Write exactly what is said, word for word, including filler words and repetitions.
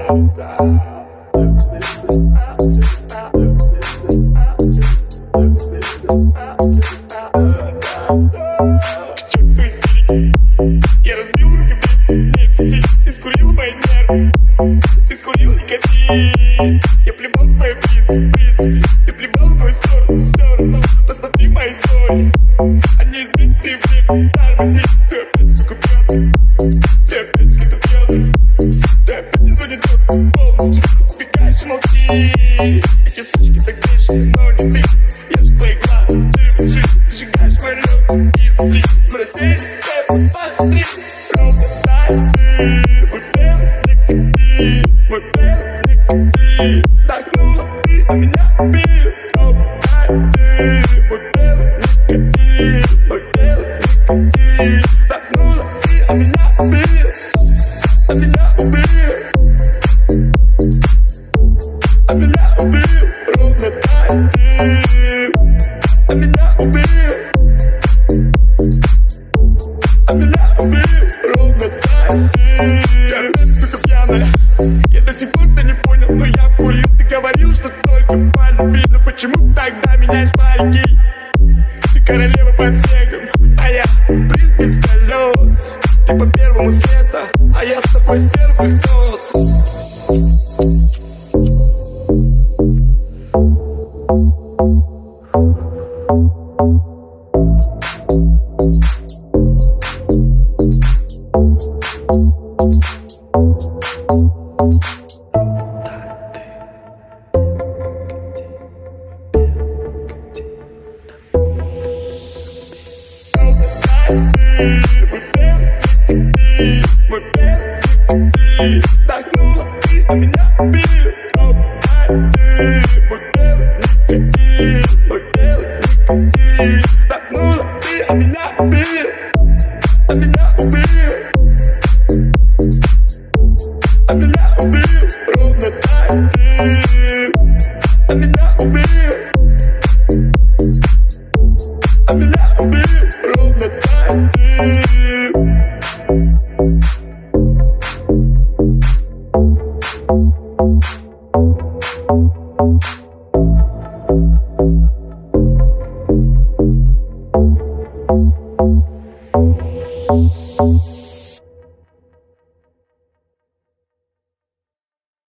Я разбил руки в принципе, ты скурил мои нервы, ты скурил никотин. Я плевал в твой принцип, принцип, ты плевал в мою сторону, сторону. Посмотри мои истории, они избитые в принципе, тормози. Ты опять, сука, пьяный, ты опять где-то пьяный, ты опять не занят полностью, убегаешь и молчи. Эти сучки так бешеные, но не ты. Я ж твои глаза, джим, джим, ты сжигаешь мой лед изнутри. Мы разделись, посмотри, ровно так ты, мой белый никотин, мой белый никотин. Вдохнула ты, а меня убил, ровно так ты, мой белый никотин, мой белый никотин. Вдохнула ты, а меня убил, а меня убил, а меня убил, ровно так ты, а меня убил. А меня убил ровно так ты. Я опять, сука, пьяная. Я до сих пор-то не понял, но я вкурил. Ты говорил, что только по любви. Но почему тогда меняешь байки? Ты королева под снегом, а я принц без колес. Ты по первому света, а я с тобой с первых доз. Мой белый никотин, мой белый никотин. Вдохнула ты, а меня убил, ровно так ты. Мой белый никотин, мой белый никотин. Вдохнула ты, а меня убил, а меня убил, а меня убил, ровно так ты. А меня убил, а меня убил, ровно так ты. Thank you.